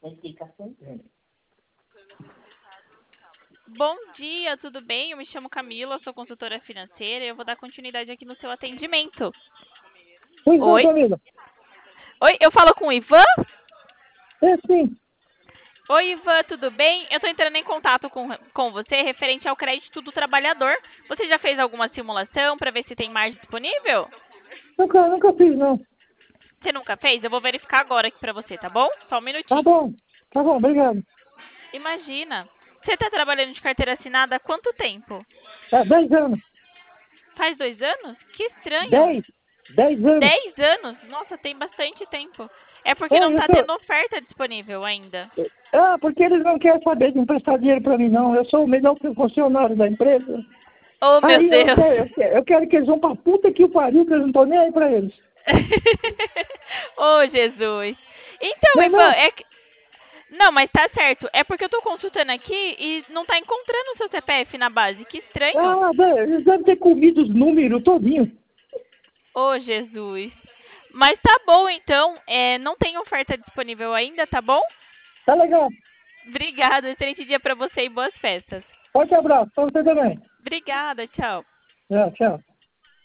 Bom dia, tudo bem? Eu me chamo Camila, sou consultora financeira e eu vou dar continuidade aqui no seu atendimento. Pois não, Oi? Camila. Oi, eu falo com o Ivan? É sim. Oi, Ivan, tudo bem? Eu estou entrando em contato com você referente ao crédito do trabalhador. Você já fez alguma simulação para ver se tem margem disponível? Nunca fiz, não. Você nunca fez? Eu vou verificar agora aqui para você, tá bom? Só um Tá minutinho. bom, obrigado. Imagina, você está trabalhando de carteira assinada há quanto tempo? 10 anos. Faz 2 anos? Que estranho. 10 anos. 10 anos? Nossa, tem bastante tempo. É porque não É, está tendo oferta disponível ainda. porque eles não querem saber de emprestar dinheiro para mim, não. Eu sou o melhor funcionário da empresa. Oh, meu Aí Deus. eu quero que eles vão pra puta que o pariu, que eu não tô nem aí pra eles. Oh, Jesus. Então, Não, é Ivan, não. é que... Não, mas tá certo. É porque eu tô consultando aqui e não tá encontrando o seu CPF na base. Que estranho. Eles devem ter comido os números todinho. Oh, Jesus. Mas tá bom, então. Não tem oferta disponível ainda, tá bom? Tá legal. Obrigada. Excelente dia pra você e boas festas. Forte abraço pra você também. Obrigada, tchau. Tchau.